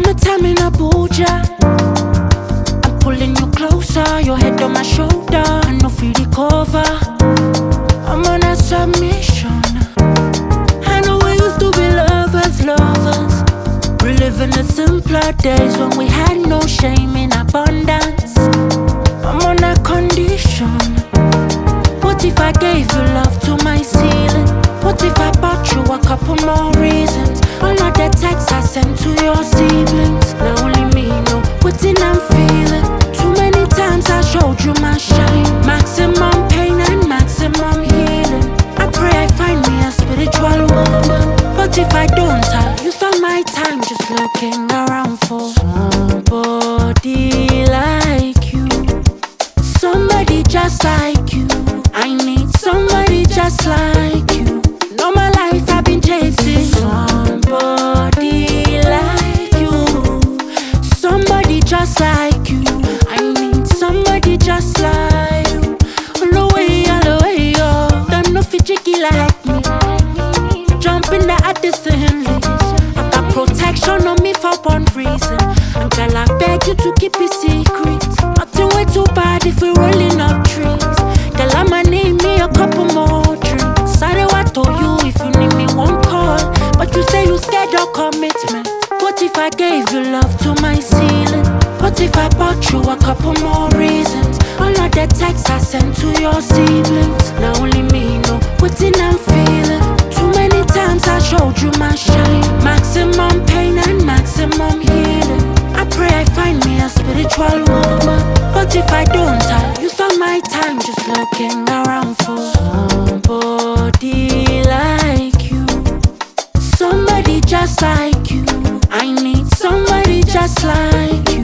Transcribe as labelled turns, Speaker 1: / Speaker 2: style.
Speaker 1: Summertime in Abuja, I'm pulling you closer, your head on my shoulder. I no feel the cover, I'm on a submission. I know we used to be lovers, lovers, reliving the simpler days when we had no shame in abundance. I'm on a condition. What if I gave you love to my ceiling? What if I bought you a couple more reasons? All of the texts I sent to your siblings, now only me know what I'm feeling. Too many times I showed you my shine, maximum pain and maximum healing. I pray I find me a spiritual woman, but if I don't, I'll use all my time just looking around for somebody like you, somebody just like you. I need somebody just like you. All my life I've been chasing somebody like you, somebody just like you. I need somebody just like you. All the way, yo. Them no fit jiggy like me. Jumping the at the ceiling. I got protection on me for one reason. And girl, I beg you to keep it secret. Nothing way too bad if we're rolling up trees. Girl, I'ma need me a couple more drinks. Sorry, what told you if you need me one call, but you say you scared your commitment. What if I gave you love to my ceiling? What if I bought you a couple more reasons? All of the texts I sent to your siblings, now only me know what I'm feeling. Too many times I showed you my shine, maximum pain and maximum healing. I pray I find me a spiritual woman, but if I don't, I'll use all my time just looking around for somebody like you, somebody just like you. I need somebody just like you.